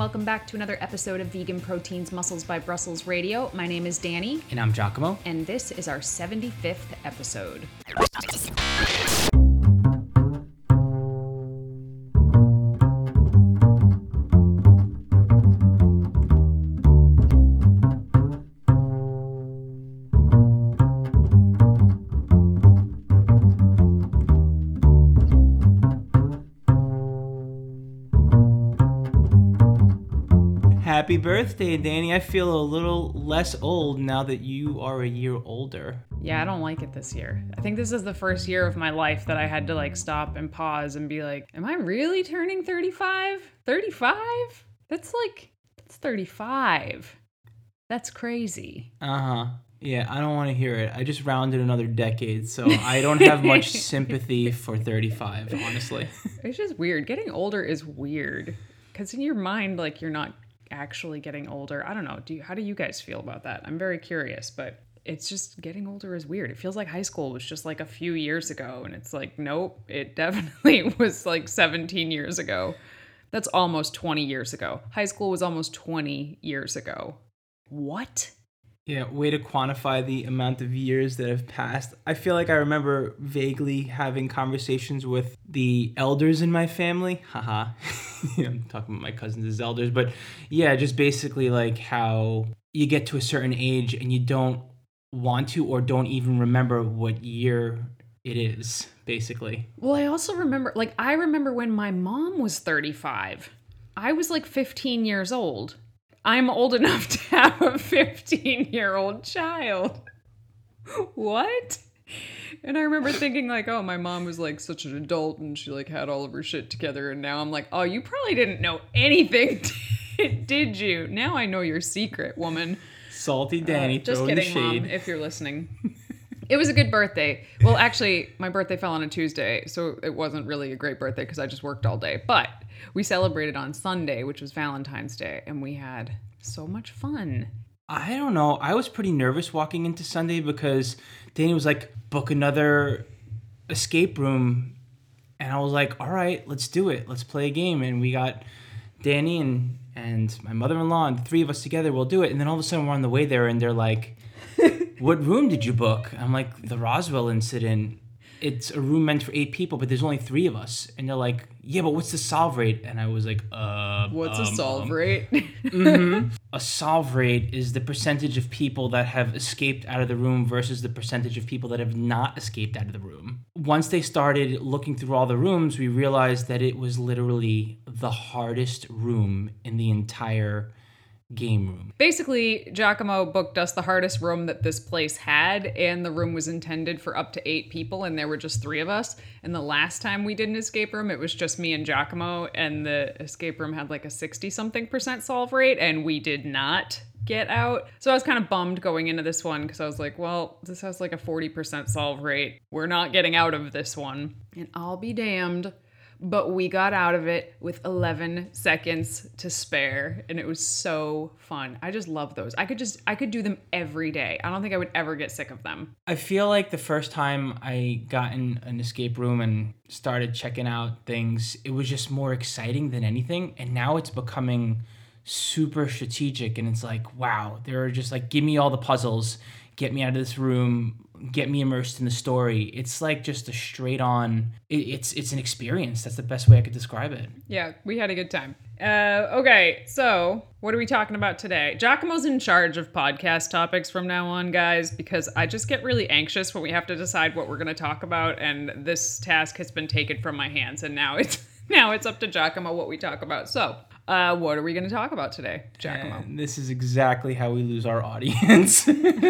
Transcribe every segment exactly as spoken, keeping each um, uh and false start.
welcome back to another episode of Vegan Proteins Muscles by Brussels Radio. My name is Danny. And I'm Giacomo. And this is our seventy-fifth episode. Happy birthday, Danny. I feel a little less old now that you are a year older. Yeah, I don't like it this year. I think this is the first year of my life that I had to like stop and pause and be like, am I really turning thirty-five? thirty-five? That's like, that's thirty-five. That's crazy. Uh-huh. Yeah, I don't want to hear it. I just rounded another decade, so I don't have much sympathy for thirty-five, honestly. It's just weird. Getting older is weird. Because in your mind, like, you're not actually getting older. I don't know. Do you, how do you guys feel about that? I'm very curious, but it's just getting older is weird. It feels like high school was just like a few years ago, and it's like, nope, it definitely was like seventeen years ago. That's almost twenty years ago. High school was almost twenty years ago. What? Yeah, way to quantify the amount of years that have passed. I feel like I remember vaguely having conversations with the elders in my family. Haha. I'm talking about my cousins as elders. But yeah, just basically like how you get to a certain age and you don't want to or don't even remember what year it is, basically. Well, I also remember, like, I remember when my mom was thirty-five. I was like fifteen years old. I'm old enough to have a fifteen-year-old child. What? And I remember thinking like, oh, my mom was like such an adult and she like had all of her shit together. And now I'm like, oh, you probably didn't know anything, did you? Now I know your secret, woman. Salty Danny, uh, just throwing kidding, the shade. Mom, if you're listening. It was a good birthday. Well, actually, my birthday fell on a Tuesday, so it wasn't really a great birthday because I just worked all day. But we celebrated on Sunday, which was Valentine's Day, and we had so much fun. I don't know. I was pretty nervous walking into Sunday because Danny was like, book another escape room. And I was like, all right, let's do it. Let's play a game. And we got Danny and, and my mother-in-law and the three of us together. We'll do it. And then all of a sudden we're on the way there and they're like, what room did you book? I'm like, the Roswell incident. It's a room meant for eight people, but there's only three of us. And they're like, yeah, but what's the solve rate? And I was like, uh... What's um, a solve um. rate? mm-hmm. A solve rate is the percentage of people that have escaped out of the room versus the percentage of people that have not escaped out of the room. Once they started looking through all the rooms, we realized that it was literally the hardest room in the entire game room. Basically, Giacomo booked us the hardest room that this place had, and the room was intended for up to eight people, and there were just three of us. And the last time we did an escape room, it was just me and Giacomo, and the escape room had like a sixty-something percent solve rate, and we did not get out. So I was kind of bummed going into this one, because I was like, well, this has like a forty percent solve rate. We're not getting out of this one. And I'll be damned, but we got out of it with eleven seconds to spare, and it was so fun. I just love those. I could just, I could do them every day. I don't think I would ever get sick of them. I feel like the first time I got in an escape room and started checking out things, it was just more exciting than anything. And now it's becoming super strategic, and it's like, wow, they're just like, give me all the puzzles, get me out of this room, get me immersed in the story. It's like just a straight on, it, it's it's an experience. That's the best way I could describe it. Yeah, we had a good time. Uh, okay, so what are we talking about today? Giacomo's in charge of podcast topics from now on, guys, because I just get really anxious when we have to decide what we're going to talk about, and this task has been taken from my hands, and now it's now it's up to Giacomo what we talk about. So, Uh, what are we going to talk about today, Giacomo? And this is exactly how we lose our audience.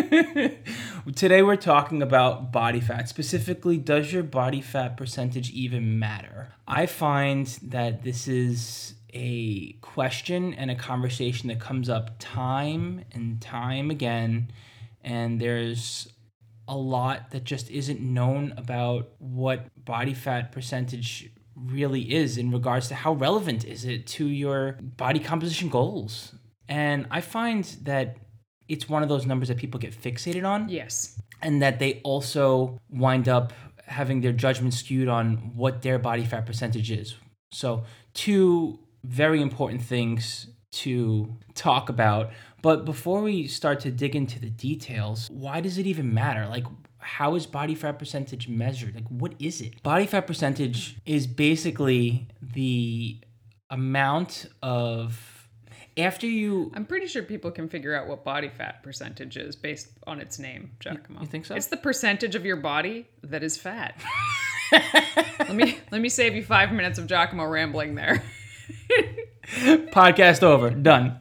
Today we're talking about body fat. Specifically, does your body fat percentage even matter? I find that this is a question and a conversation that comes up time and time again, and there's a lot that just isn't known about what body fat percentage really is in regards to how relevant is it to your body composition goals. And I find that it's one of those numbers that people get fixated on. Yes. And that they also wind up having their judgment skewed on what their body fat percentage is. So two very important things to talk about. But before we start to dig into the details, why does it even matter? Like, how is body fat percentage measured? Like, what is it? Body fat percentage is basically the amount of after you. I'm pretty sure people can figure out what body fat percentage is based on its name, Giacomo. You think so? It's the percentage of your body that is fat. let me let me save you five minutes of Giacomo rambling there. Podcast over. Done.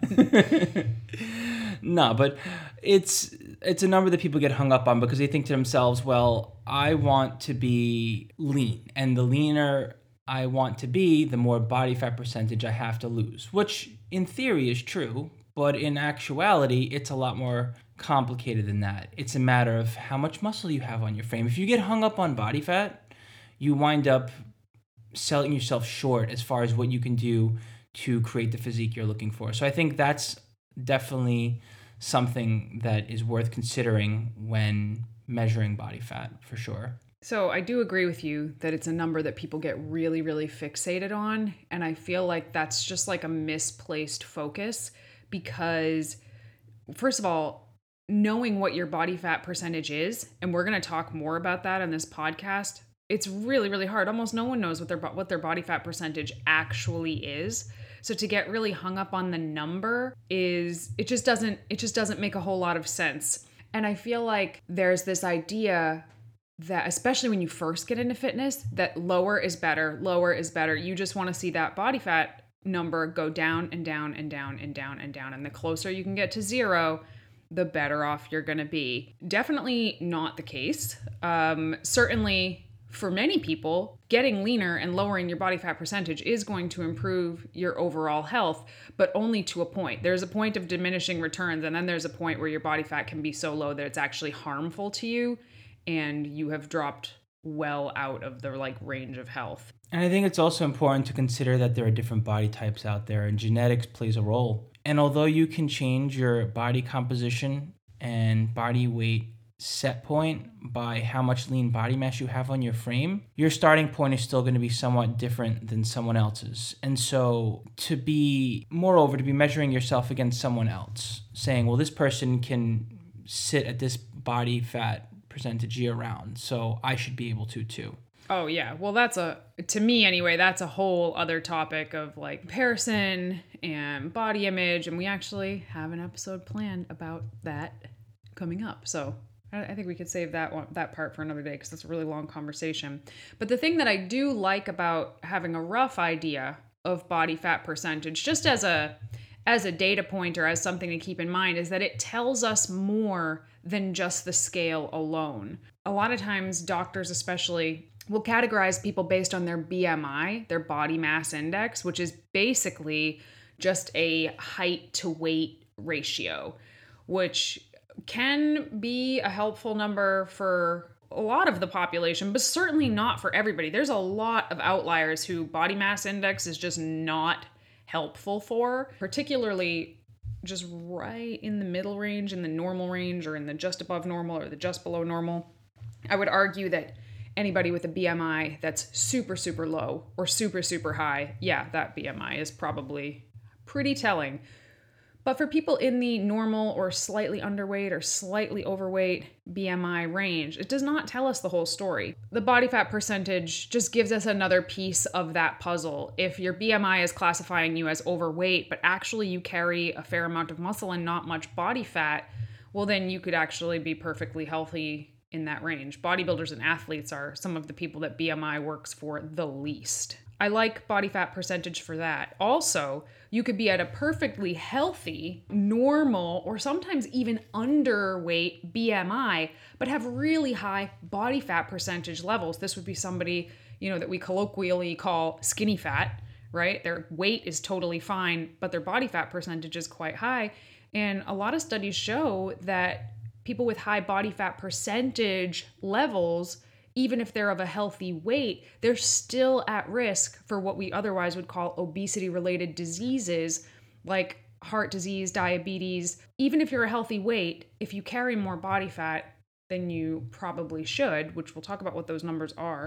No, but it's it's a number that people get hung up on because they think to themselves, well, I want to be lean, and the leaner I want to be, the more body fat percentage I have to lose, which in theory is true, but in actuality, it's a lot more complicated than that. It's a matter of how much muscle you have on your frame. If you get hung up on body fat, you wind up selling yourself short as far as what you can do to create the physique you're looking for. So I think that's definitely something that is worth considering when measuring body fat, for sure. So I do agree with you that it's a number that people get really, really fixated on. And I feel like that's just like a misplaced focus because, first of all, knowing what your body fat percentage is, and we're going to talk more about that on this podcast, it's really, really hard. Almost no one knows what their what their body fat percentage actually is. So to get really hung up on the number is, it just doesn't, it just doesn't make a whole lot of sense. And I feel like there's this idea that, especially when you first get into fitness, that lower is better, lower is better. You just want to see that body fat number go down and down and down and down and down. And the closer you can get to zero, the better off you're going to be. Definitely not the case. Um, certainly for many people, getting leaner and lowering your body fat percentage is going to improve your overall health, but only to a point. There's a point of diminishing returns, and then there's a point where your body fat can be so low that it's actually harmful to you, and you have dropped well out of the like range of health. And I think it's also important to consider that there are different body types out there, and genetics plays a role. And although you can change your body composition and body weight set point by how much lean body mass you have on your frame, your starting point is still going to be somewhat different than someone else's. And so to be, moreover, to be measuring yourself against someone else, saying, well, this person can sit at this body fat percentage year round, so I should be able to too. Oh yeah, well that's a, to me anyway, that's a whole other topic of like comparison and body image, and we actually have an episode planned about that coming up. So I think we could save that one, that part for another day, because that's a really long conversation. But the thing that I do like about having a rough idea of body fat percentage, just as a as a data point or as something to keep in mind, is that it tells us more than just the scale alone. A lot of times, doctors especially will categorize people based on their B M I, their body mass index, which is basically just a height to weight ratio, which can be a helpful number for a lot of the population, but certainly not for everybody. There's a lot of outliers who body mass index is just not helpful for, particularly just right in the middle range, in the normal range, or in the just above normal or the just below normal. I would argue that anybody with a B M I that's super, super low or super, super high, yeah, that B M I is probably pretty telling. But for people in the normal or slightly underweight or slightly overweight B M I range, it does not tell us the whole story. The body fat percentage just gives us another piece of that puzzle. If your B M I is classifying you as overweight, but actually you carry a fair amount of muscle and not much body fat, well, then you could actually be perfectly healthy in that range. Bodybuilders and athletes are some of the people that B M I works for the least. I like body fat percentage for that. Also, you could be at a perfectly healthy, normal, or sometimes even underweight B M I, but have really high body fat percentage levels. This would be somebody, you know, that we colloquially call skinny fat, right? Their weight is totally fine, but their body fat percentage is quite high. And a lot of studies show that people with high body fat percentage levels, even if they're of a healthy weight, they're still at risk for what we otherwise would call obesity-related diseases like heart disease, diabetes. Even if you're a healthy weight, if you carry more body fat than you probably should, which we'll talk about what those numbers are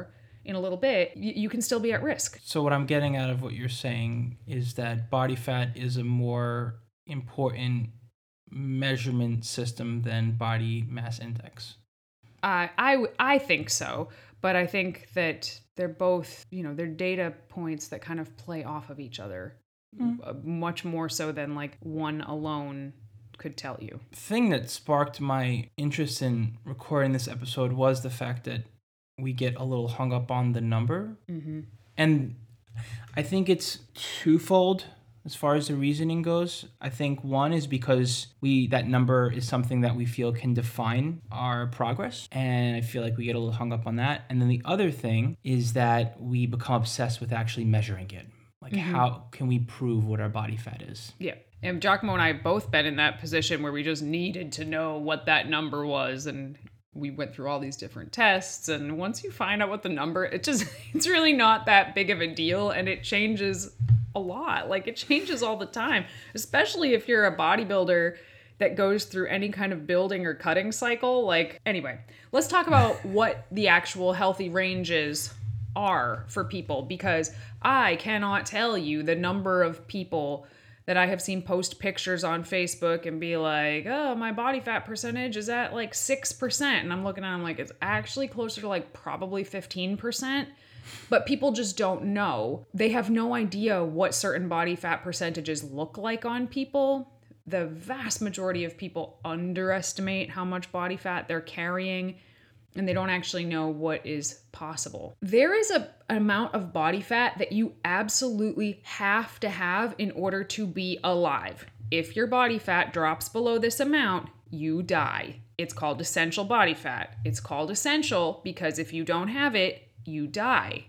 in a little bit, y- you can still be at risk. So what I'm getting out of what you're saying is that body fat is a more important measurement system than body mass index. Uh, I, w- I think so, but I think that they're both, you know, they're data points that kind of play off of each other, Mm. uh, much more so than like one alone could tell you. Thing that sparked my interest in recording this episode was the fact that we get a little hung up on the number. Mm-hmm. And I think it's twofold as far as the reasoning goes. I think one is because we that number is something that we feel can define our progress. And I feel like we get a little hung up on that. And then the other thing is that we become obsessed with actually measuring it. Like, mm-hmm. how can we prove what our body fat is? Yeah. And Giacomo and I have both been in that position where we just needed to know what that number was. And we went through all these different tests. And once you find out what the number, it just, it's really not that big of a deal. And it changes a lot. Like, it changes all the time, especially if you're a bodybuilder that goes through any kind of building or cutting cycle. Like, anyway, let's talk about what the actual healthy ranges are for people, because I cannot tell you the number of people that I have seen post pictures on Facebook and be like, oh, my body fat percentage is at like six percent. And I'm looking at them like, it's actually closer to like probably fifteen percent. But people just don't know. They have no idea what certain body fat percentages look like on people. The vast majority of people underestimate how much body fat they're carrying, and they don't actually know what is possible. There is a, an amount of body fat that you absolutely have to have in order to be alive. If your body fat drops below this amount, you die. It's called essential body fat. It's called essential because if you don't have it, you die.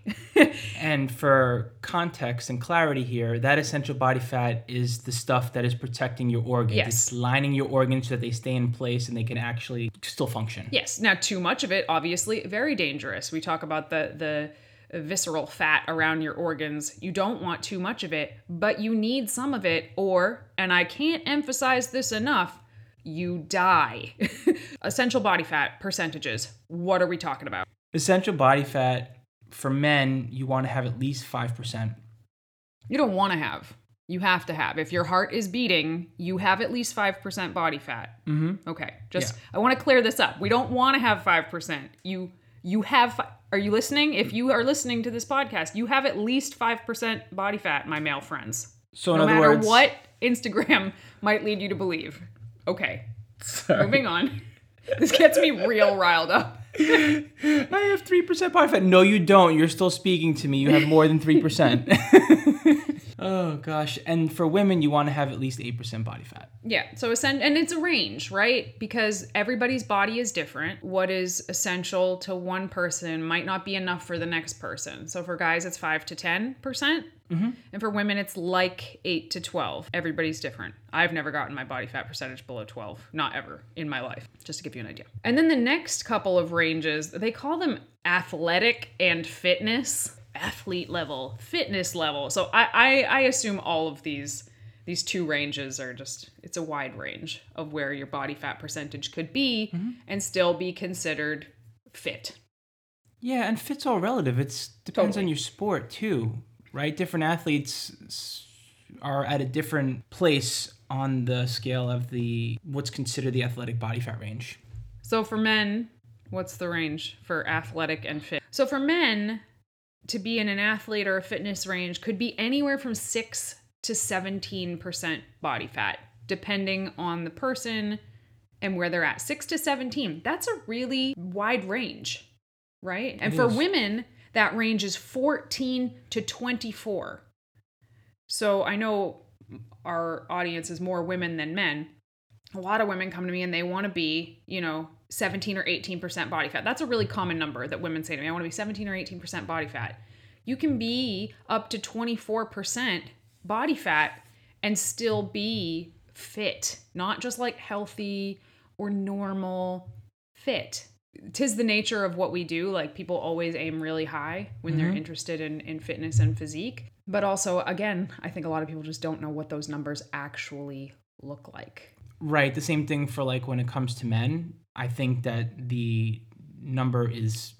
And for context and clarity here, that essential body fat is the stuff that is protecting your organs. Yes. It's lining your organs so that they stay in place and they can actually still function. Yes. Now, too much of it, obviously, very dangerous. We talk about the the visceral fat around your organs. You don't want too much of it, but you need some of it, or, and I can't emphasize this enough, you die. Essential body fat percentages. What are we talking about? Essential body fat, for men, you want to have at least five percent. You don't want to have. You have to have. If your heart is beating, you have at least five percent body fat. Mm-hmm. Okay. Just, Yeah. I want to clear this up. We don't want to have five percent. You, you have, fi- are you listening? If you are listening to this podcast, you have at least five percent body fat, my male friends. So in no other matter words, what Instagram might lead you to believe. Okay. Sorry. Moving on. This gets me real riled up. I have three percent body fat. No, you don't. You're still speaking to me. You have more than three percent. Oh, gosh. And for women, you want to have at least eight percent body fat. Yeah. So, essen- and it's a range, right? Because everybody's body is different. What is essential to one person might not be enough for the next person. So for guys, it's five to ten percent. Mm-hmm. And for women, it's like eight to twelve. Everybody's different. I've never gotten my body fat percentage below twelve. Not ever in my life, just to give you an idea. And then the next couple of ranges, they call them athletic and fitness. Athlete level, fitness level. So I, I, I assume all of these these two ranges are just, it's a wide range of where your body fat percentage could be mm-hmm. and still be considered fit. Yeah, and fit's all relative. It depends Totally. on your sport too, right? Different athletes are at a different place on the scale of the what's considered the athletic body fat range. So for men, what's the range for athletic and fit? So for men, to be in an athlete or a fitness range could be anywhere from six to seventeen percent body fat, depending on the person and where they're at. six to seventeen, that's a really wide range, right? And It for is. women, that range is fourteen to twenty-four. So I know our audience is more women than men. A lot of women come to me and they want to be, you know, seventeen or eighteen percent body fat. That's a really common number that women say to me. I want to be seventeen or eighteen percent body fat. You can be up to twenty-four percent body fat and still be fit, not just like healthy or normal, fit. 'Tis the nature of what we do. Like, people always aim really high when Mm-hmm. they're interested in, in fitness and physique. But also, again, I think a lot of people just don't know what those numbers actually look like. Right. The same thing for like when it comes to men. I think that the number is ten.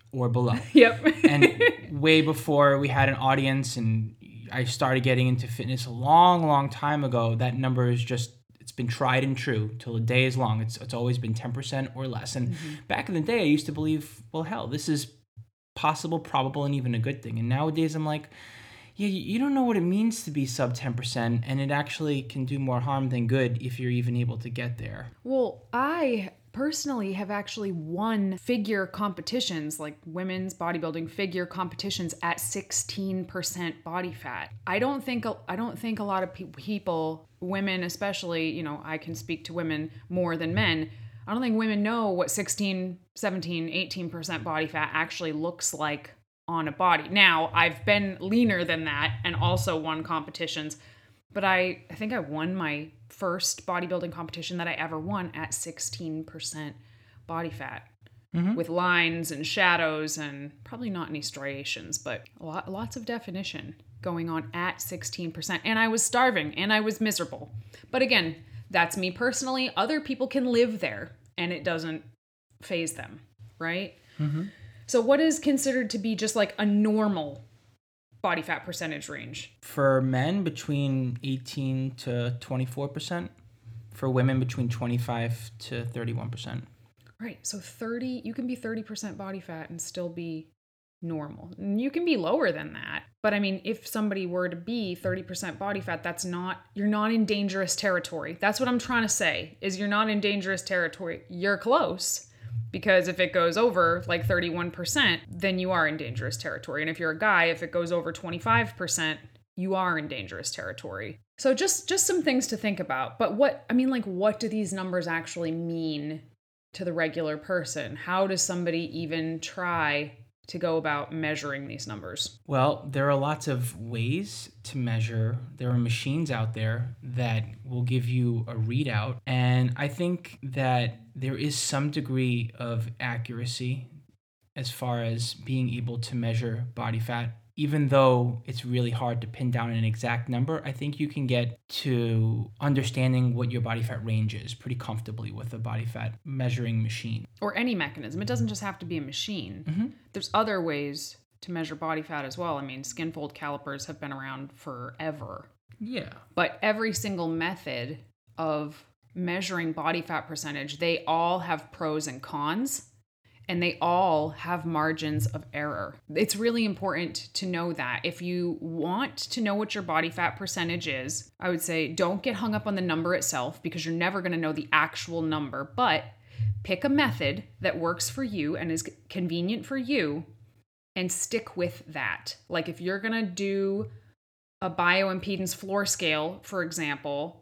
or below. Yep. And way before we had an audience and I started getting into fitness a long, long time ago, that number is just, it's been tried and true till a day is long. It's it's always been ten percent or less. And mm-hmm. back in the day, I used to believe, well, hell, this is possible, probable, and even a good thing. And nowadays I'm like, yeah, you don't know what it means to be sub ten percent, and it actually can do more harm than good if you're even able to get there. Well, I personally have actually won figure competitions, like women's bodybuilding figure competitions at sixteen percent body fat. I don't think I don't think a lot of pe- people, women especially, you know, I can speak to women more than men. I don't think women know what sixteen, seventeen, eighteen percent body fat actually looks like on a body. Now, I've been leaner than that and also won competitions, but I, I think I won my first bodybuilding competition that I ever won at sixteen percent body fat mm-hmm. with lines and shadows and probably not any striations, but a lot, lots of definition going on at sixteen percent. And I was starving and I was miserable. But again, that's me personally. Other people can live there and it doesn't faze them, right? Mm-hmm. So what is considered to be just like a normal body fat percentage range? For men, between eighteen to twenty-four percent. For women, between twenty-five to thirty-one percent. Right. So thirty, you can be thirty percent body fat and still be normal. And you can be lower than that. But I mean, if somebody were to be thirty percent body fat, that's not, you're not in dangerous territory. That's what I'm trying to say, is you're not in dangerous territory. You're close. Because if it goes over like thirty-one percent, then you are in dangerous territory. And if you're a guy, if it goes over twenty-five percent, you are in dangerous territory. So just, just some things to think about. But what, I mean, like, what do these numbers actually mean to the regular person? How does somebody even try to go about measuring these numbers? Well, there are lots of ways to measure. There are machines out there that will give you a readout. And I think that there is some degree of accuracy as far as being able to measure body fat. Even though it's really hard to pin down an exact number, I think you can get to understanding what your body fat range is pretty comfortably with a body fat measuring machine. Or any mechanism. It doesn't just have to be a machine. Mm-hmm. There's other ways to measure body fat as well. I mean, skin fold calipers have been around forever. Yeah. But every single method of measuring body fat percentage, they all have pros and cons. And they all have margins of error. It's really important to know that. If you want to know what your body fat percentage is, I would say don't get hung up on the number itself because you're never going to know the actual number, but pick a method that works for you and is convenient for you and stick with that. Like if you're going to do a bioimpedance floor scale, for example,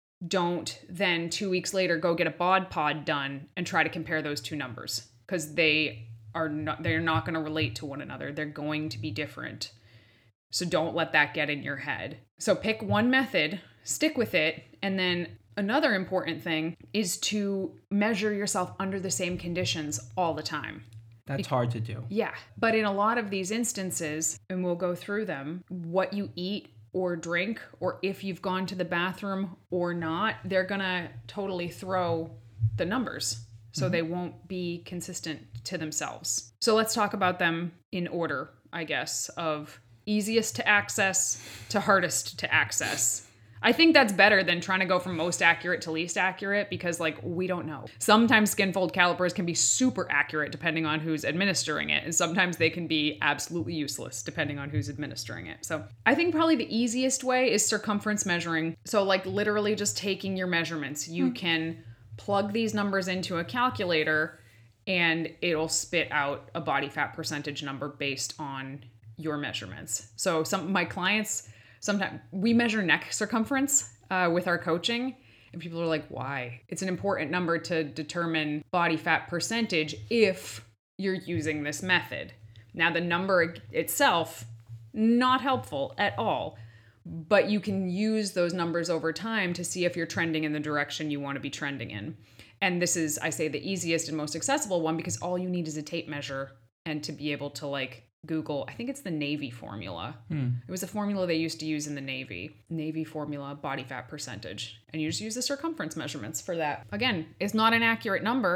don't then two weeks later go get a bod pod done and try to compare those two numbers. Because they are not, they're not going to relate to one another. They're going to be different. So don't let that get in your head. So pick one method, stick with it, and then another important thing is to measure yourself under the same conditions all the time. That's hard to do. Yeah. But in a lot of these instances, and we'll go through them, what you eat or drink, or if you've gone to the bathroom or not, they're going to totally throw the numbers. So mm-hmm. they won't be consistent to themselves. So let's talk about them in order, I guess, of easiest to access to hardest to access. I think that's better than trying to go from most accurate to least accurate because, like, we don't know. Sometimes skin fold calipers can be super accurate depending on who's administering it. And sometimes they can be absolutely useless depending on who's administering it. So I think probably the easiest way is circumference measuring. So, like, literally just taking your measurements. You mm-hmm. can plug these numbers into a calculator and it'll spit out a body fat percentage number based on your measurements. So some my clients, sometimes we measure neck circumference uh, with our coaching and people are like, why? It's an important number to determine body fat percentage if you're using this method. Now the number itself, not helpful at all. But you can use those numbers over time to see if you're trending in the direction you want to be trending in. And this is, I say, the easiest and most accessible one because all you need is a tape measure and to be able to like Google, I think it's the Navy formula. Hmm. It was a formula they used to use in the Navy. Navy formula, body fat percentage. And you just use the circumference measurements for that. Again, it's not an accurate number,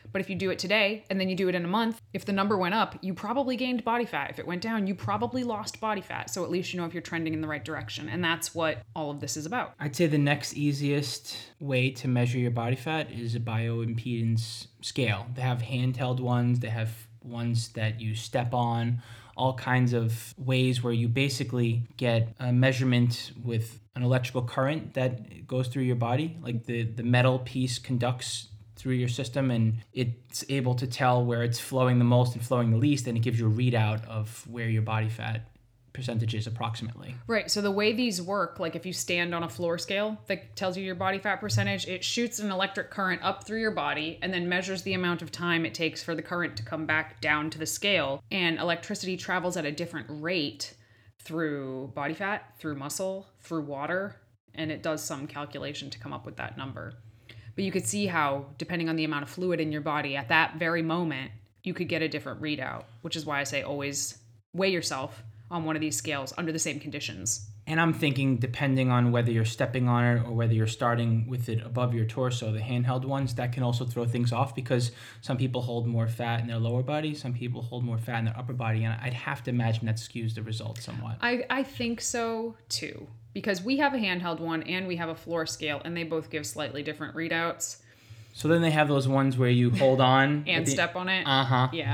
But if you do it today and then you do it in a month, if the number went up, you probably gained body fat. If it went down, you probably lost body fat. So at least you know if you're trending in the right direction. And that's what all of this is about. I'd say the next easiest way to measure your body fat is a bioimpedance scale. They have handheld ones, they have ones that you step on, all kinds of ways where you basically get a measurement with an electrical current that goes through your body. Like the, the metal piece conducts through your system and it's able to tell where it's flowing the most and flowing the least, and it gives you a readout of where your body fat percentage is approximately. Right. So the way these work, like if you stand on a floor scale that tells you your body fat percentage, it shoots an electric current up through your body and then measures the amount of time it takes for the current to come back down to the scale. And electricity travels at a different rate through body fat, through muscle, through water, and it does some calculation to come up with that number. But you could see how, depending on the amount of fluid in your body at that very moment, you could get a different readout, which is why I say always weigh yourself on one of these scales under the same conditions. And I'm thinking, depending on whether you're stepping on it or whether you're starting with it above your torso, the handheld ones, that can also throw things off because some people hold more fat in their lower body, some people hold more fat in their upper body, and I'd have to imagine that skews the results somewhat. I, I think so too, because we have a handheld one and we have a floor scale, and they both give slightly different readouts. So then they have those ones where you hold on and the, step on it. Uh-huh. Yeah.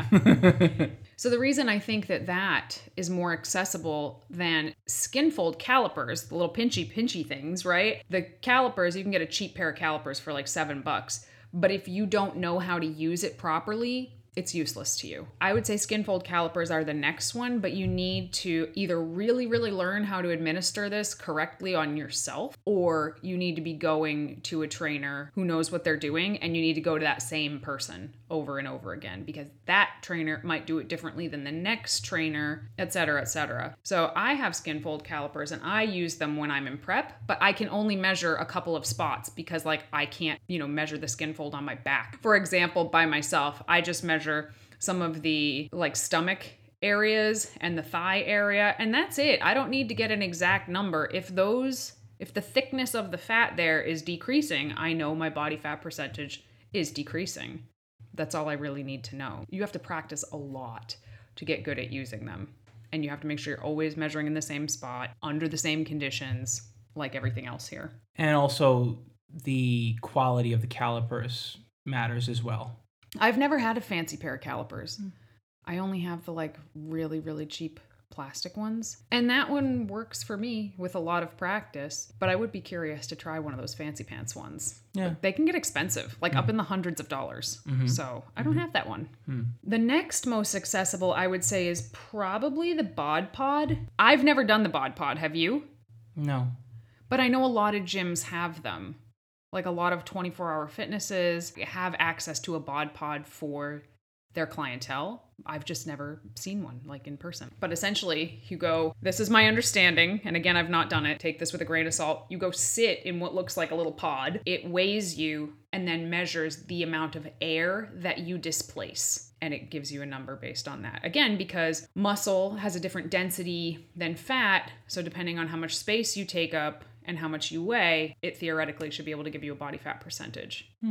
So the reason I think that that is more accessible than skin fold calipers, the little pinchy pinchy things, right? The calipers, you can get a cheap pair of calipers for like seven bucks. But if you don't know how to use it properly, it's useless to you. I would say skin fold calipers are the next one, but you need to either really, really learn how to administer this correctly on yourself, or you need to be going to a trainer who knows what they're doing, and you need to go to that same person over and over again, because that trainer might do it differently than the next trainer, et cetera, et cetera. So I have skin fold calipers and I use them when I'm in prep, but I can only measure a couple of spots because like I can't, you know, measure the skin fold on my back. For example, by myself, I just measure some of the like stomach areas and the thigh area, and that's it. I don't need to get an exact number. If those, if the thickness of the fat there is decreasing, I know my body fat percentage is decreasing. That's all I really need to know. You have to practice a lot to get good at using them. And you have to make sure you're always measuring in the same spot, under the same conditions, like everything else here. And also the quality of the calipers matters as well. I've never had a fancy pair of calipers. Mm. I only have the like really, really cheap plastic ones. And that one works for me with a lot of practice, but I would be curious to try one of those fancy pants ones. Yeah. But they can get expensive, like mm. up in the hundreds of dollars. Mm-hmm. So I don't mm-hmm. have that one. Mm. The next most accessible, I would say, is probably the Bod Pod. I've never done the Bod Pod. Have you? No. But I know a lot of gyms have them. Like a lot of twenty-four hour fitnesses have access to a Bod Pod for their clientele. I've just never seen one like in person. But essentially you go, this is my understanding, and again, I've not done it, take this with a grain of salt. You go sit in what looks like a little pod. It weighs you and then measures the amount of air that you displace. And it gives you a number based on that. Again, because muscle has a different density than fat. So depending on how much space you take up and how much you weigh, it theoretically should be able to give you a body fat percentage. Hmm.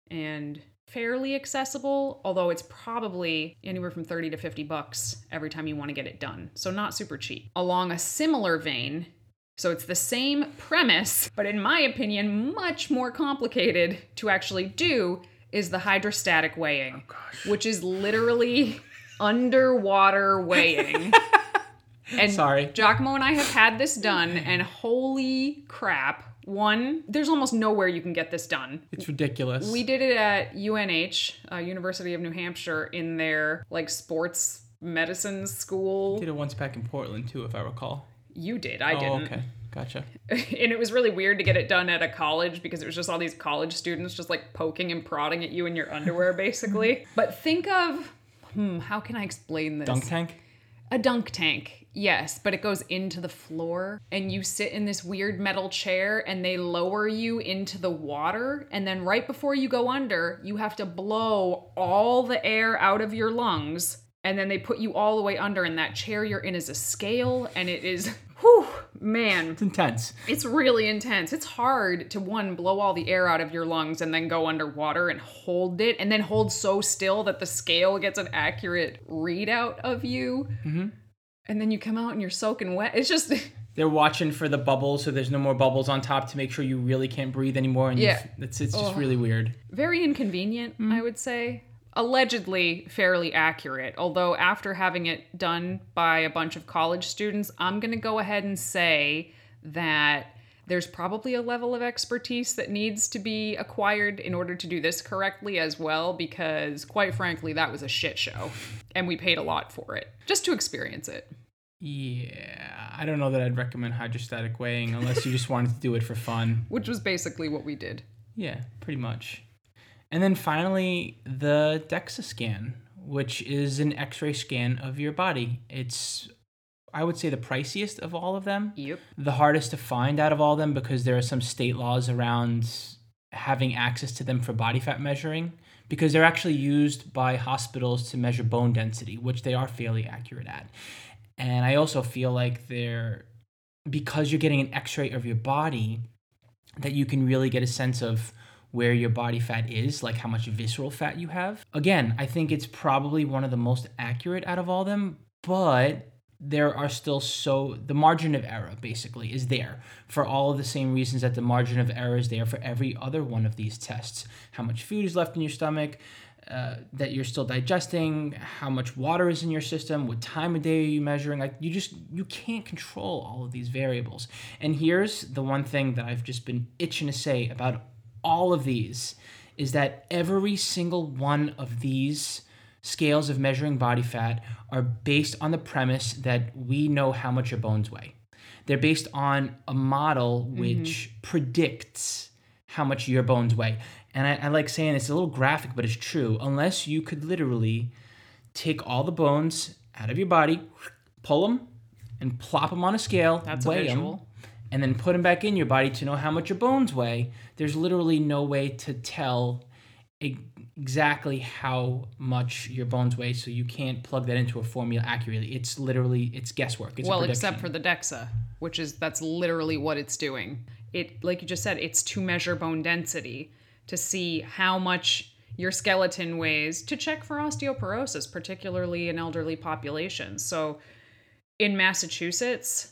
And fairly accessible, although it's probably anywhere from thirty to fifty bucks every time you want to get it done. So not super cheap. Along a similar vein, so it's the same premise, but in my opinion, much more complicated to actually do, is the hydrostatic weighing, oh, which is literally underwater weighing. And Sorry. Giacomo and I have had this done, and holy crap. One, there's almost nowhere you can get this done. It's ridiculous. We did it at U N H, uh, University of New Hampshire, in their like sports medicine school. We did it once back in Portland too, if I recall. You did, I oh, didn't. okay. Gotcha. And it was really weird to get it done at a college because it was just all these college students just like poking and prodding at you in your underwear, basically. But think of, hmm, how can I explain this? Dunk tank? A dunk tank, yes, but it goes into the floor and you sit in this weird metal chair and they lower you into the water, and then right before you go under, you have to blow all the air out of your lungs And then they put you all the way under, and that chair you're in is a scale, and it is, whew, man. It's intense. It's really intense. It's hard to, one, blow all the air out of your lungs and then go underwater and hold it, and then hold so still that the scale gets an accurate readout of you. Mm-hmm. And then you come out and you're soaking wet. It's just... They're watching for the bubbles, so there's no more bubbles on top to make sure you really can't breathe anymore. And yeah. It's, it's just oh. really weird. Very inconvenient, mm. I would say. Allegedly fairly accurate, although after having it done by a bunch of college students, I'm going to go ahead and say that there's probably a level of expertise that needs to be acquired in order to do this correctly as well, because quite frankly, that was a shit show, and we paid a lot for it, just to experience it. Yeah, I don't know that I'd recommend hydrostatic weighing unless you just wanted to do it for fun. Which was basically what we did. Yeah, pretty much. And then finally, the DEXA scan, which is an x-ray scan of your body. It's, I would say, the priciest of all of them. Yep. The hardest to find out of all of them because there are some state laws around having access to them for body fat measuring, because they're actually used by hospitals to measure bone density, which they are fairly accurate at. And I also feel like they're, because you're getting an x-ray of your body, that you can really get a sense of where your body fat is, like how much visceral fat you have. Again, I think it's probably one of the most accurate out of all of them, but there are still so, the margin of error basically is there for all of the same reasons that the margin of error is there for every other one of these tests. How much food is left in your stomach, uh, that you're still digesting, how much water is in your system, what time of day are you measuring. Like you just, you can't control all of these variables. And here's the one thing that I've just been itching to say about all of these is that every single one of these scales of measuring body fat are based on the premise that we know how much your bones weigh. They're based on a model which mm-hmm. predicts how much your bones weigh. And I, I like saying it's a little graphic, but it's true. Unless you could literally take all the bones out of your body, pull them, and plop them on a scale, That's weigh a visual. them, and then put them back in your body to know how much your bones weigh, there's literally no way to tell exactly how much your bones weigh, so you can't plug that into a formula accurately. It's literally, it's guesswork. It's well, except for the DEXA, which is, that's literally what it's doing. It, like you just said, it's to measure bone density, to see how much your skeleton weighs, to check for osteoporosis, particularly in elderly populations. So in Massachusetts,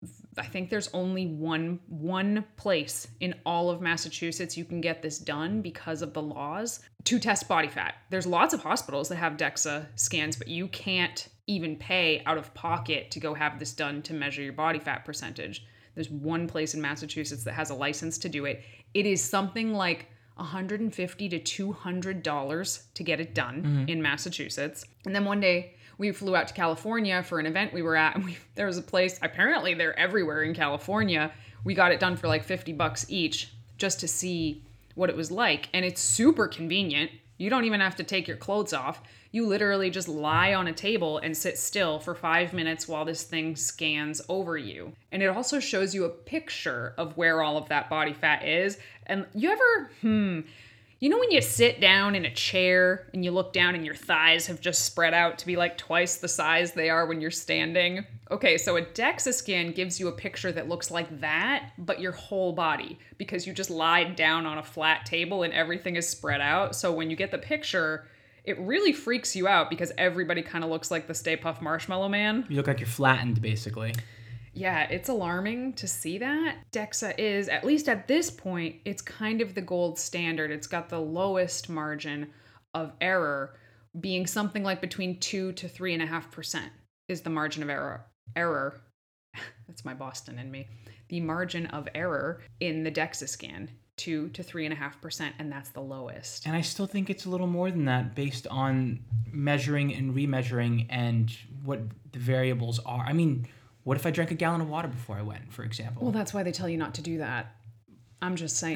I think there's only one one place in all of Massachusetts you can get this done because of the laws to test body fat. There's lots of hospitals that have DEXA scans, but you can't even pay out of pocket to go have this done to measure your body fat percentage. There's one place in Massachusetts that has a license to do it. It is something like one hundred fifty to two hundred dollars to get it done mm-hmm. in Massachusetts. And then one day we flew out to California for an event we were at, and we, there was a place, apparently they're everywhere in California. We got it done for like fifty bucks each just to see what it was like. And it's super convenient. You don't even have to take your clothes off. You literally just lie on a table and sit still for five minutes while this thing scans over you. And it also shows you a picture of where all of that body fat is. And you ever, hmm, you know when you sit down in a chair and you look down and your thighs have just spread out to be like twice the size they are when you're standing? Okay, so a DEXA scan gives you a picture that looks like that, but your whole body, because you just lied down on a flat table and everything is spread out. So when you get the picture, it really freaks you out because everybody kind of looks like the Stay Puft Marshmallow Man. You look like you're flattened, basically. Yeah, it's alarming to see that. DEXA is, at least at this point, it's kind of the gold standard. It's got the lowest margin of error, being something like between two to three and a half percent is the margin of error. Error. That's my Boston in me. The margin of error in the DEXA scan, two to three and a half percent, and that's the lowest. And I still think it's a little more than that based on measuring and remeasuring and what the variables are. I mean, what if I drank a gallon of water before I went, for example? Well, that's why they tell you not to do that. I'm just saying.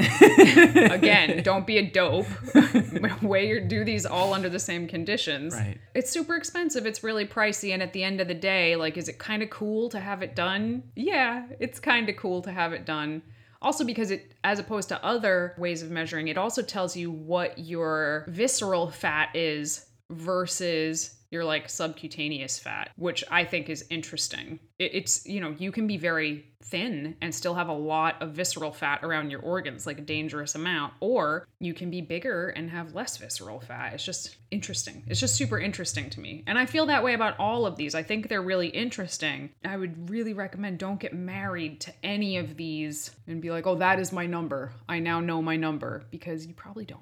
Again, don't be a dope. Weigh your, do these all under the same conditions. Right. It's super expensive. It's really pricey. And at the end of the day, like, is it kind of cool to have it done? Yeah, it's kind of cool to have it done. Also because it, as opposed to other ways of measuring, it also tells you what your visceral fat is versus your like subcutaneous fat, which I think is interesting. It, it's, you know, you can be very thin and still have a lot of visceral fat around your organs, like a dangerous amount, or you can be bigger and have less visceral fat. It's just interesting. It's just super interesting to me. And I feel that way about all of these. I think they're really interesting. I would really recommend don't get married to any of these and be like, oh, that is my number. I now know my number, because you probably don't.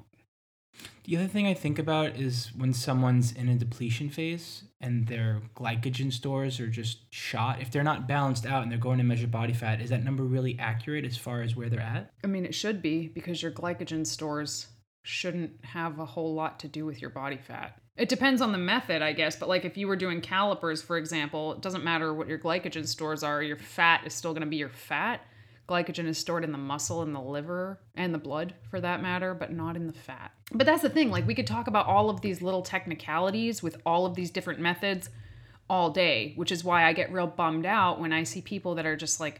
The other thing I think about is when someone's in a depletion phase and their glycogen stores are just shot. If they're not balanced out and they're going to measure body fat, is that number really accurate as far as where they're at? I mean, it should be, because your glycogen stores shouldn't have a whole lot to do with your body fat. It depends on the method, I guess, but like if you were doing calipers, for example, it doesn't matter what your glycogen stores are, your fat is still going to be your fat. Glycogen is stored in the muscle and the liver and the blood, for that matter, but not in the fat. But that's the thing, like we could talk about all of these little technicalities with all of these different methods all day, which is why I get real bummed out when I see people that are just like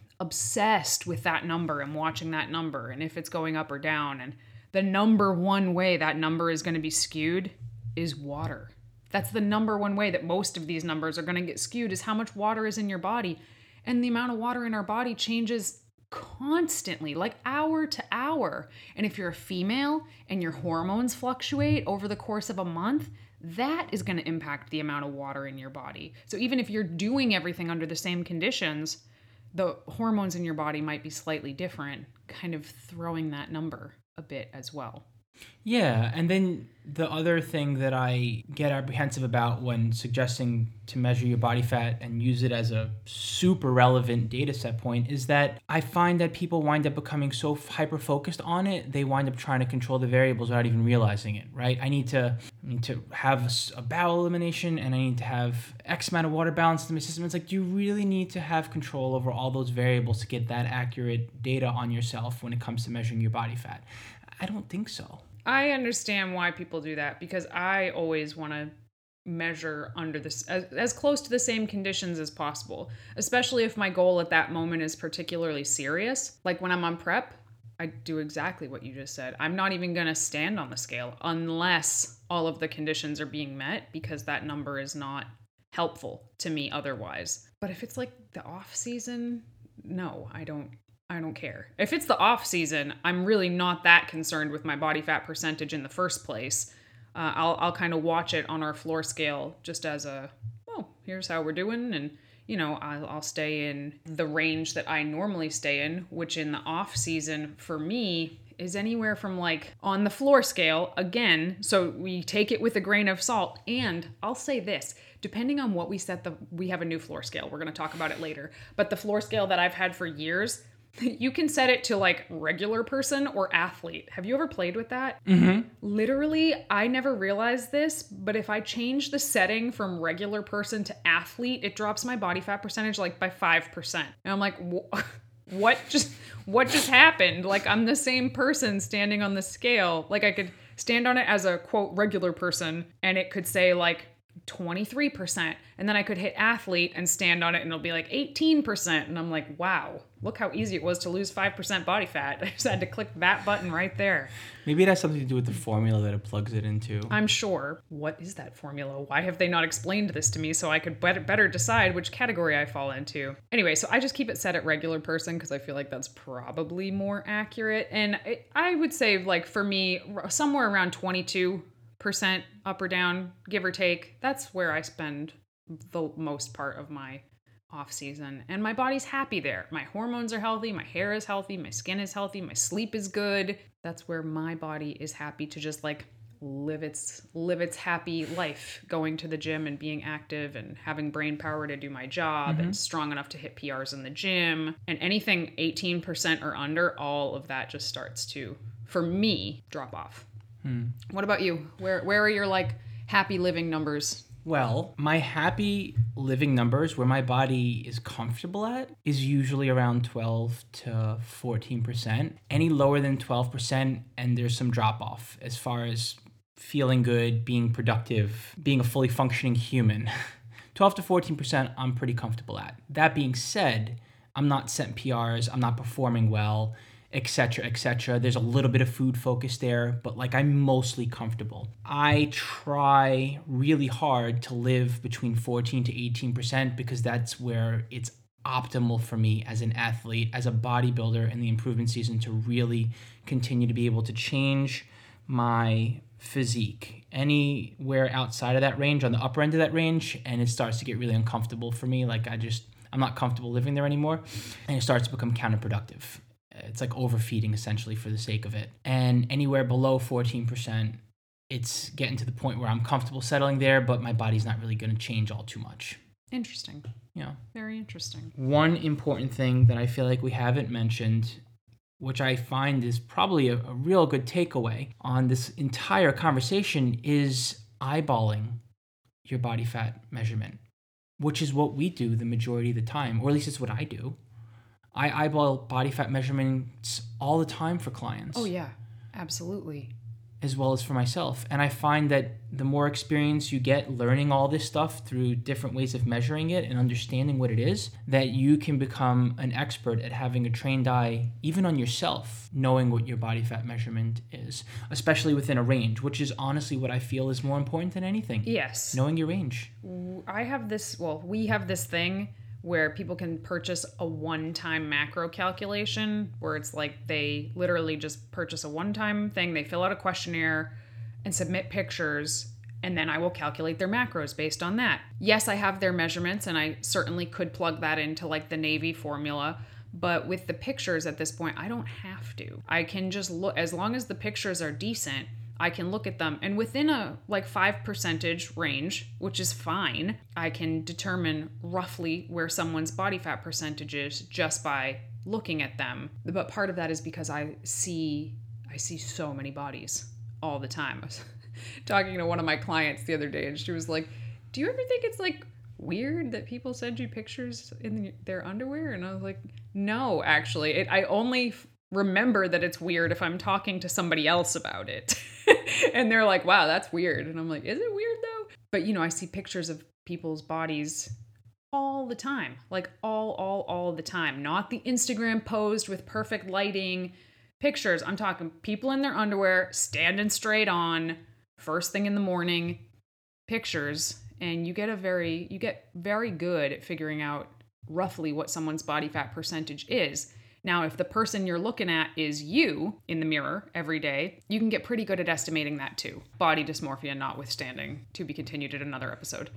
obsessed with that number and watching that number and if it's going up or down. And the number one way that number is going to be skewed is water. That's the number one way that most of these numbers are going to get skewed, is how much water is in your body. And the amount of water in our body changes constantly, like hour to hour. And if you're a female and your hormones fluctuate over the course of a month, that is going to impact the amount of water in your body. So even if you're doing everything under the same conditions, the hormones in your body might be slightly different, kind of throwing that number a bit as well. Yeah, and then the other thing that I get apprehensive about when suggesting to measure your body fat and use it as a super relevant data set point is that I find that people wind up becoming so hyper-focused on it, they wind up trying to control the variables without even realizing it, right? I need to I need to have a, a bowel elimination, and I need to have X amount of water balance in my system. It's like, do you really need to have control over all those variables to get that accurate data on yourself when it comes to measuring your body fat? I don't think so. I understand why people do that, because I always want to measure under this as, as close to the same conditions as possible, especially if my goal at that moment is particularly serious. Like when I'm on prep, I do exactly what you just said. I'm not even going to stand on the scale unless all of the conditions are being met, because that number is not helpful to me otherwise. But if it's like the off season, no, I don't. I don't care. If it's the off season, I'm really not that concerned with my body fat percentage in the first place. Uh, I'll I'll kind of watch it on our floor scale just as a, oh, here's how we're doing. And, you know, I'll, I'll stay in the range that I normally stay in, which in the off season for me is anywhere from like on the floor scale, again, so we take it with a grain of salt. And I'll say this, depending on what we set the, we have a new floor scale. We're going to talk about it later. But the floor scale that I've had for years, you can set it to like regular person or athlete. Have you ever played with that? Mm-hmm. Literally, I never realized this, but if I change the setting from regular person to athlete, it drops my body fat percentage like by five percent. And I'm like, what just, what just happened? Like I'm the same person standing on the scale. Like I could stand on it as a quote regular person and it could say like twenty-three percent. And then I could hit athlete and stand on it and it'll be like eighteen percent. And I'm like, wow, look how easy it was to lose five percent body fat. I just had to click that button right there. Maybe it has something to do with the formula that it plugs it into. I'm sure. What is that formula? Why have they not explained this to me so I could better, better decide which category I fall into? Anyway, so I just keep it set at regular person because I feel like that's probably more accurate. And it, I would say like for me, somewhere around twenty-two percent up or down, give or take. That's where I spend the most part of my off season, and my body's happy there. My hormones are healthy, my hair is healthy, my skin is healthy, my sleep is good. That's where my body is happy to just like live its live its happy life, going to the gym and being active and having brain power to do my job, mm-hmm. and strong enough to hit P Rs in the gym. And anything eighteen percent or under, all of that just starts to, for me, drop off. Hmm. What about you? Where where are your like happy living numbers? Well, my happy living numbers, where my body is comfortable at, is usually around twelve to fourteen percent. Any lower than twelve percent, and there's some drop off as far as feeling good, being productive, being a fully functioning human. twelve to fourteen percent, I'm pretty comfortable at. That being said, I'm not setting P Rs, I'm not performing well. et cetera, et cetera. There's a little bit of food focus there, but like I'm mostly comfortable. I try really hard to live between fourteen to eighteen percent because that's where it's optimal for me as an athlete, as a bodybuilder in the improvement season to really continue to be able to change my physique. Anywhere outside of that range, on the upper end of that range, and it starts to get really uncomfortable for me. Like I just, I'm not comfortable living there anymore, and it starts to become counterproductive. It's like overfeeding essentially for the sake of it. And anywhere below fourteen percent, it's getting to the point where I'm comfortable settling there, but my body's not really going to change all too much. Interesting. Yeah. Very interesting. One important thing that I feel like we haven't mentioned, which I find is probably a, a real good takeaway on this entire conversation, is eyeballing your body fat measurement, which is what we do the majority of the time, or at least it's what I do. I eyeball body fat measurements all the time for clients. Oh, yeah, absolutely. As well as for myself. And I find that the more experience you get learning all this stuff through different ways of measuring it and understanding what it is, that you can become an expert at having a trained eye, even on yourself, knowing what your body fat measurement is, especially within a range, which is honestly what I feel is more important than anything. Yes. Knowing your range. I have this, well, we have this thing where people can purchase a one-time macro calculation, where it's like they literally just purchase a one-time thing, they fill out a questionnaire and submit pictures, and then I will calculate their macros based on that. Yes, I have their measurements, and I certainly could plug that into like the Navy formula, but with the pictures at this point, I don't have to. I can just look, as long as the pictures are decent, I can look at them, and within a like five percentage range, which is fine, I can determine roughly where someone's body fat percentage is just by looking at them. But part of that is because I see I see so many bodies all the time. I was talking to one of my clients the other day, and she was like, "Do you ever think it's like weird that people send you pictures in their underwear?" And I was like, "No, actually, it, I only." remember that it's weird if I'm talking to somebody else about it." And they're like, "Wow, that's weird." And I'm like, "Is it weird though?" But you know, I see pictures of people's bodies all the time, like all, all, all the time. Not the Instagram posed with perfect lighting pictures. I'm talking people in their underwear, standing straight on, first thing in the morning, pictures. And you get a very, you get very good at figuring out roughly what someone's body fat percentage is. Now, if the person you're looking at is you in the mirror every day, you can get pretty good at estimating that too. Body dysmorphia notwithstanding, to be continued at another episode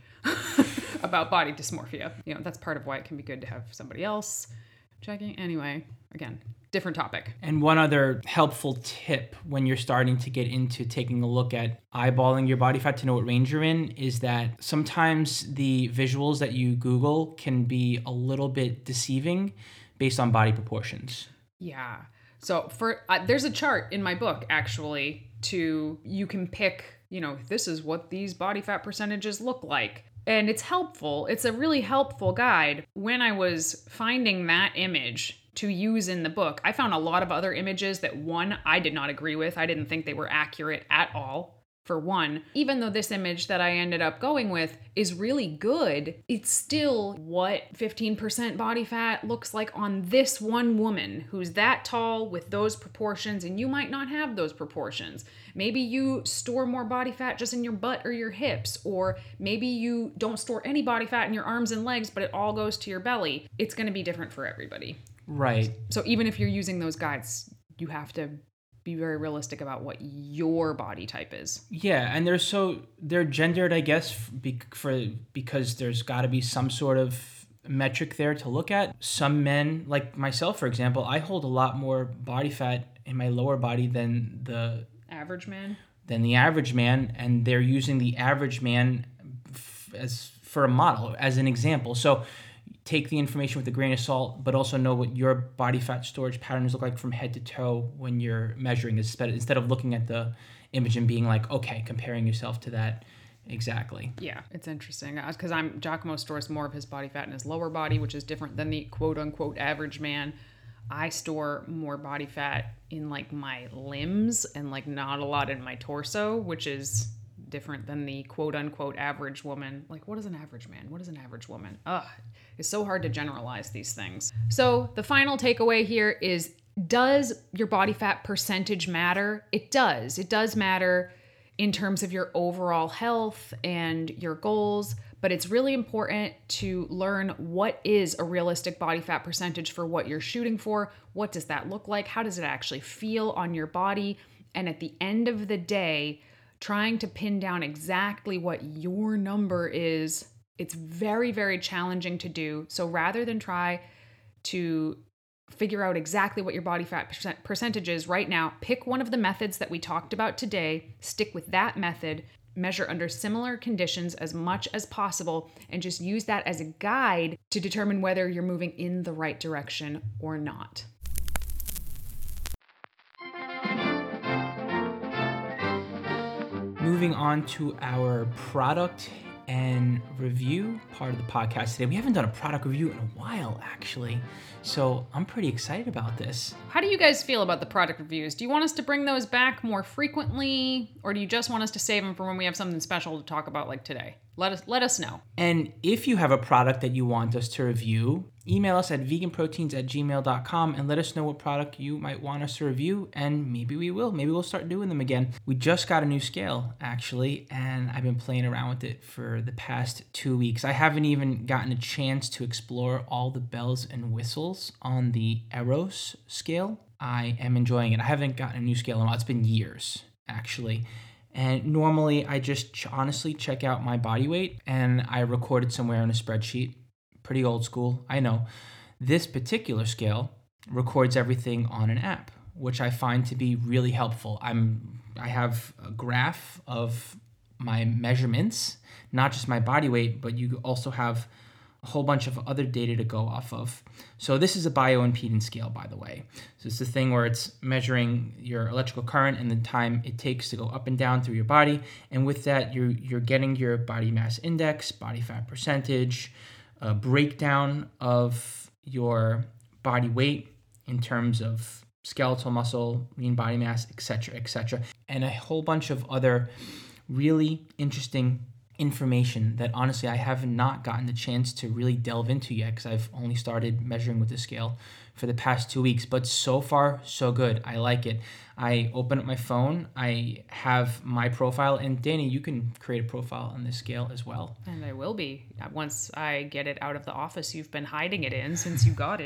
about body dysmorphia. You know, that's part of why it can be good to have somebody else checking. Anyway, again, different topic. And one other helpful tip when you're starting to get into taking a look at eyeballing your body fat to know what range you're in is that sometimes the visuals that you Google can be a little bit deceiving based on body proportions. Yeah. So for uh, there's a chart in my book actually to you can pick, you know, this is what these body fat percentages look like. And it's helpful. It's a really helpful guide. When I was finding that image to use in the book, I found a lot of other images that one, I did not agree with. I didn't think they were accurate at all. For one, even though this image that I ended up going with is really good, it's still what fifteen percent body fat looks like on this one woman who's that tall with those proportions, and you might not have those proportions. Maybe you store more body fat just in your butt or your hips, or maybe you don't store any body fat in your arms and legs, but it all goes to your belly. It's going to be different for everybody. Right. So even if you're using those guides, you have to be very realistic about what your body type is. Yeah, and they're so they're gendered, I guess, be, for because there's got to be some sort of metric there to look at. Some men, like myself, for example, I hold a lot more body fat in my lower body than the average man. Than the average man, and they're using the average man f- as for a model as an example. So take the information with a grain of salt, but also know what your body fat storage patterns look like from head to toe when you're measuring, instead of looking at the image and being like, okay, comparing yourself to that. Exactly. Yeah, it's interesting because I'm Giacomo stores more of his body fat in his lower body, which is different than the quote unquote average man. I store more body fat in like my limbs and like not a lot in my torso, which is different than the quote unquote average woman. Like, what is an average man? What is an average woman? Ugh, it's so hard to generalize these things. So the final takeaway here is Does your body fat percentage matter? It does. It does matter in terms of your overall health and your goals, but it's really important to learn what is a realistic body fat percentage for what you're shooting for. What does that look like? How does it actually feel on your body? And at the end of the day, trying to pin down exactly what your number is, it's very, very challenging to do. So rather than try to figure out exactly what your body fat percent percentage is right now, pick one of the methods that we talked about today, stick with that method, measure under similar conditions as much as possible, and just use that as a guide to determine whether you're moving in the right direction or not. Moving on to our product and review part of the podcast today. We haven't done a product review in a while, actually. So I'm pretty excited about this. How do you guys feel about the product reviews? Do you want us to bring those back more frequently, or do you just want us to save them for when we have something special to talk about like today? Let us let us know. And if you have a product that you want us to review, email us at vegan proteins at gmail dot com and let us know what product you might want us to review, and maybe we will. Maybe we'll start doing them again. We just got a new scale, actually, and I've been playing around with it for the past two weeks. I haven't even gotten a chance to explore all the bells and whistles on the Eros scale. I am enjoying it. I haven't gotten a new scale in a while. It's been years, actually. And normally I just ch- honestly check out my body weight and I record it somewhere on a spreadsheet. Pretty old school, I know. This particular scale records everything on an app, which I find to be really helpful. I'm I have a graph of my measurements, not just my body weight, but you also have a whole bunch of other data to go off of. So this is a bioimpedance scale, by the way. So it's the thing where it's measuring your electrical current and the time it takes to go up and down through your body. And with that, you're, you're getting your body mass index, body fat percentage, a breakdown of your body weight in terms of skeletal muscle, lean body mass, et cetera, et cetera, and a whole bunch of other really interesting information that honestly I have not gotten the chance to really delve into yet because I've only started measuring with the scale for the past two weeks. But so far, so good. I like it. I open up my phone. I have my profile. And Danny, you can create a profile on this scale as well. And I will be. Once I get it out of the office you've been hiding it in since you got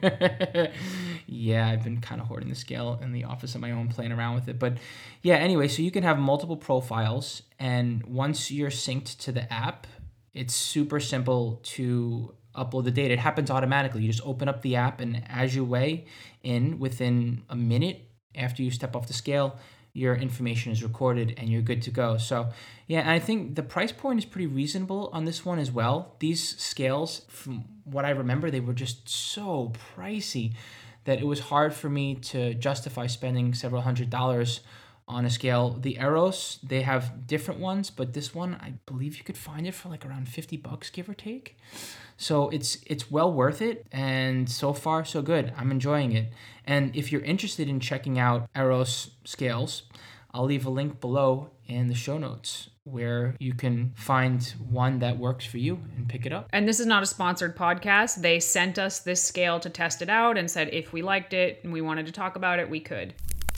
it. Yeah, I've been kind of hoarding the scale in the office on my own, playing around with it. But yeah, anyway, so you can have multiple profiles. And once you're synced to the app, it's super simple to upload the data. It happens automatically. You just open up the app, and as you weigh in, within a minute after you step off the scale, your information is recorded and you're good to go. So yeah, and I think the price point is pretty reasonable on this one as well. These scales, from what I remember, they were just so pricey that it was hard for me to justify spending several hundred dollars on a scale. The Eros, they have different ones, but this one, I believe you could find it for like around fifty bucks, give or take. So it's it's well worth it, and so far so good. I'm enjoying it. And if you're interested in checking out Eros scales, I'll leave a link below in the show notes where you can find one that works for you and pick it up. And this is not a sponsored podcast. They sent us this scale to test it out and said if we liked it and we wanted to talk about it, we could.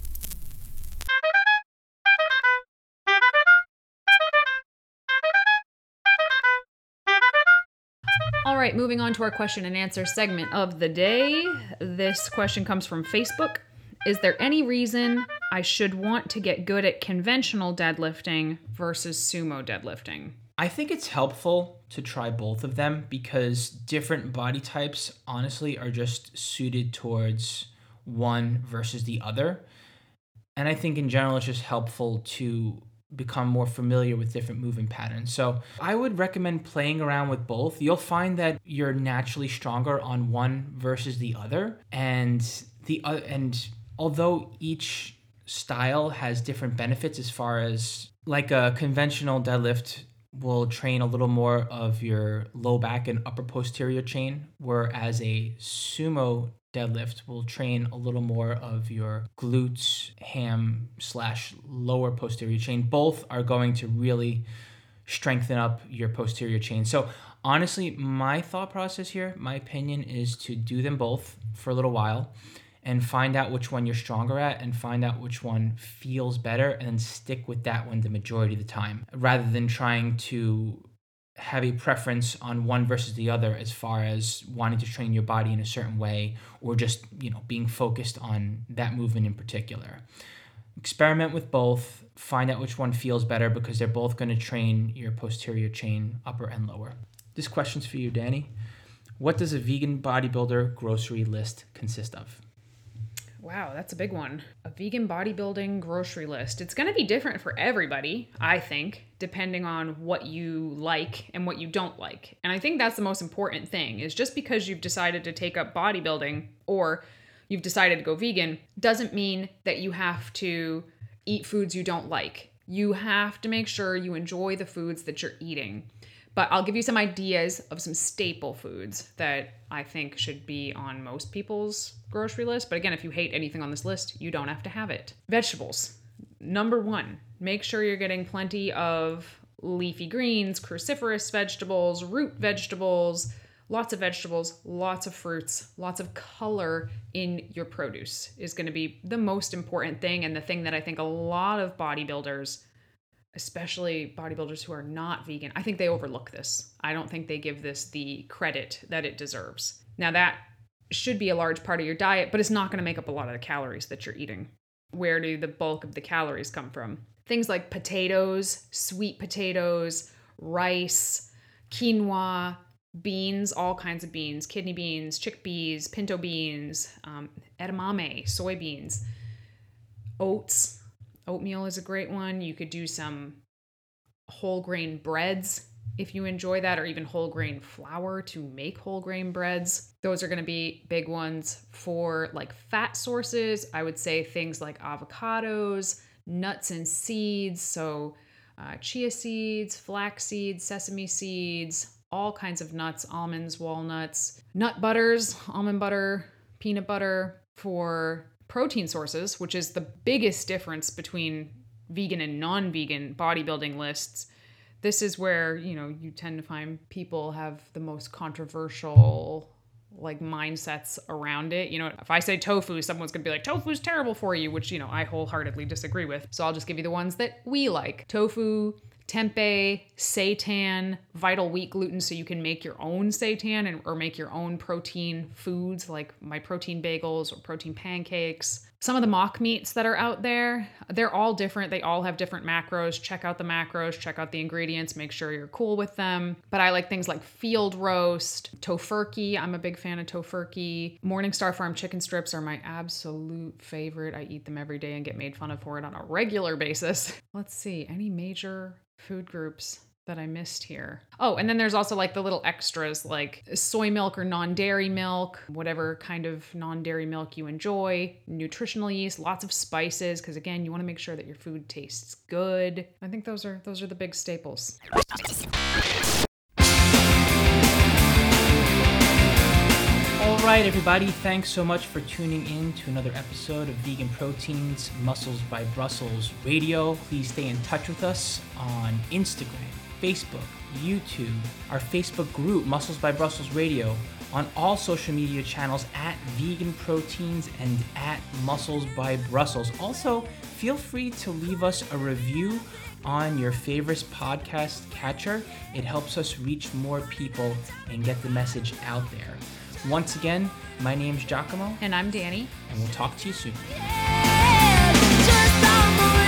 All right, moving on to our question and answer segment of the day. This question comes from Facebook. Is there any reason I should want to get good at conventional deadlifting versus sumo deadlifting? I think it's helpful to try both of them because different body types, honestly, are just suited towards one versus the other. And I think in general, it's just helpful to become more familiar with different movement patterns. So I would recommend playing around with both. You'll find that you're naturally stronger on one versus the other. And the uh, and although each style has different benefits, as far as like a conventional deadlift will train a little more of your low back and upper posterior chain, whereas a sumo deadlift will train a little more of your glutes, ham slash lower posterior chain. Both are going to really strengthen up your posterior chain. So honestly, my thought process here, my opinion is to do them both for a little while and find out which one you're stronger at and find out which one feels better and then stick with that one the majority of the time, rather than trying to have a preference on one versus the other as far as wanting to train your body in a certain way or just, you know, being focused on that movement in particular. Experiment with both, find out which one feels better because they're both going to train your posterior chain, upper and lower. This question's for you, Danny. What does a vegan bodybuilder grocery list consist of? Wow, that's a big one. A vegan bodybuilding grocery list. It's going to be different for everybody, I think, depending on what you like and what you don't like. And I think that's the most important thing, is just because you've decided to take up bodybuilding or you've decided to go vegan doesn't mean that you have to eat foods you don't like. You have to make sure you enjoy the foods that you're eating. But I'll give you some ideas of some staple foods that I think should be on most people's grocery list. But again, if you hate anything on this list, you don't have to have it. Vegetables. Number one, make sure you're getting plenty of leafy greens, cruciferous vegetables, root vegetables, lots of vegetables, lots of fruits, lots of color in your produce is going to be the most important thing, and the thing that I think a lot of bodybuilders, especially bodybuilders who are not vegan, I think they overlook this. I don't think they give this the credit that it deserves. Now, that should be a large part of your diet, but it's not going to make up a lot of the calories that you're eating. Where do the bulk of the calories come from? Things like potatoes, sweet potatoes, rice, quinoa, beans, all kinds of beans, kidney beans, chickpeas, pinto beans, um, edamame, soybeans, oats. Oatmeal is a great one. You could do some whole grain breads if you enjoy that, or even whole grain flour to make whole grain breads. Those are going to be big ones. For like fat sources, I would say things like avocados, nuts and seeds. So uh, chia seeds, flax seeds, sesame seeds, all kinds of nuts, almonds, walnuts, nut butters, almond butter, peanut butter. For protein sources, which is the biggest difference between vegan and non-vegan bodybuilding lists, this is where, you know, you tend to find people have the most controversial like mindsets around it. You know, if I say tofu, someone's gonna be like, tofu's terrible for you, which, you know, I wholeheartedly disagree with. So I'll just give you the ones that we like. Tofu, tempeh, seitan, vital wheat gluten, so you can make your own seitan and or make your own protein foods like my protein bagels or protein pancakes. Some of the mock meats that are out there, they're all different. They all have different macros. Check out the macros, check out the ingredients, make sure you're cool with them. But I like things like field roast, tofurkey. I'm a big fan of tofurkey. Morningstar Farm chicken strips are my absolute favorite. I eat them every day and get made fun of for it on a regular basis. Let's see, any major food groups that I missed here. Oh, and then there's also like the little extras like soy milk or non-dairy milk, whatever kind of non-dairy milk you enjoy, nutritional yeast, lots of spices, because again, you want to make sure that your food tastes good. I think those are those are the big staples. All right, everybody, thanks so much for tuning in to another episode of Vegan Proteins Muscles by Brussels Radio. Please stay in touch with us on Instagram, Facebook, YouTube, our Facebook group, Muscles by Brussels Radio, on all social media channels at Vegan Proteins and at Muscles by Brussels. Also, feel free to leave us a review on your favorite podcast catcher. It helps us reach more people and get the message out there. Once again, my name's Giacomo. And I'm Danny. And we'll talk to you soon. Yeah, just